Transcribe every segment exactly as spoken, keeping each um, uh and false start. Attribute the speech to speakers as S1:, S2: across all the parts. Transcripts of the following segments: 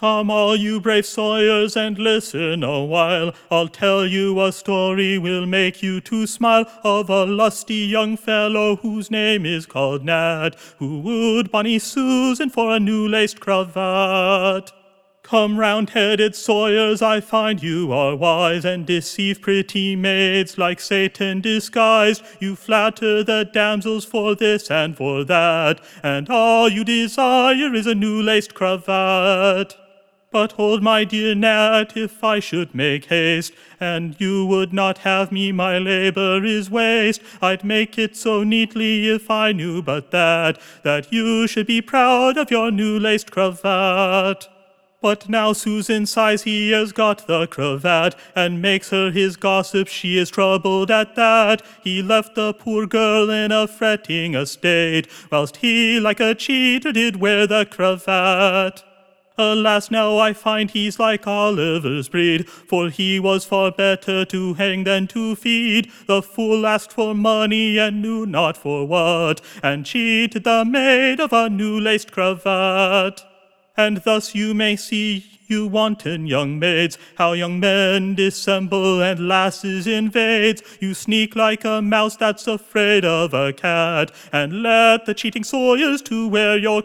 S1: Come all you brave sawyers and listen a while, I'll tell you a story will make you to smile, of a lusty young fellow whose name is called Nat, who wooed bonny Susan for a new laced cravat. Come round-headed sawyers, I find you are wise, and deceive pretty maids like Satan disguised. You flatter the damsels for this and for that, and all you desire is a new laced cravat. But hold, my dear Nat, if I should make haste, and you would not have me, my labor is waste. I'd make it so neatly if I knew but that, that you should be proud of your new laced cravat. But now Susan sighs he has got the cravat, and makes her his gossip, she is troubled at that. He left the poor girl in a fretting estate, whilst he like a cheater did wear the cravat. Alas, now I find he's like Oliver's breed, for he was far better to hang than to feed. The fool asked for money and knew not for what, and cheated the maid of a new laced cravat. And thus you may see, you wanton young maids, how young men dissemble and lasses invades. You sneak like a mouse that's afraid of a cat, and let the cheating sawyers to wear your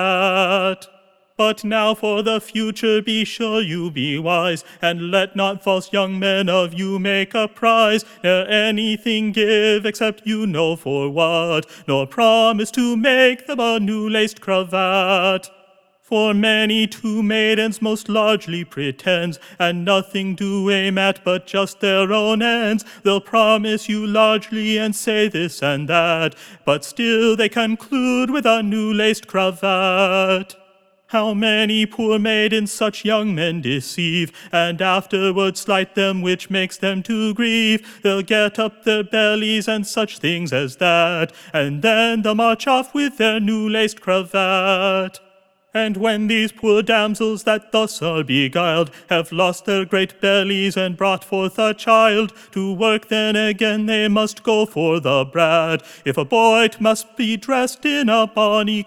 S1: cravat. But now for the future be sure you be wise, and let not false young men of you make a prize, ne'er anything give except you know for what, nor promise to make them a new laced cravat. For many two maidens most largely pretends, and nothing do aim at but just their own ends. They'll promise you largely and say this and that, but still they conclude with a new laced cravat. How many poor maidens such young men deceive, and afterwards slight them, which makes them to grieve. They'll get up their bellies and such things as that, and then they'll march off with their new laced cravat. And when these poor damsels that thus are beguiled have lost their great bellies and brought forth a child, to work then again they must go for the brad, if a boy it must be dressed in a bonny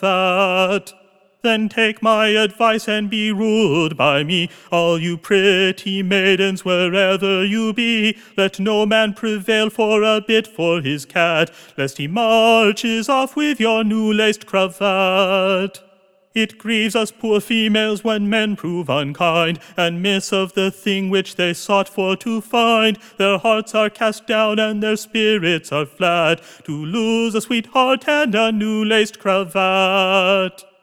S1: cravat. Then take my advice and be ruled by me, all you pretty maidens wherever you be. Let no man prevail for a bit for his cat, lest he marches off with your new laced cravat. It grieves us poor females when men prove unkind, and miss of the thing which they sought for to find. Their hearts are cast down and their spirits are flat, to lose a sweetheart and a new laced cravat.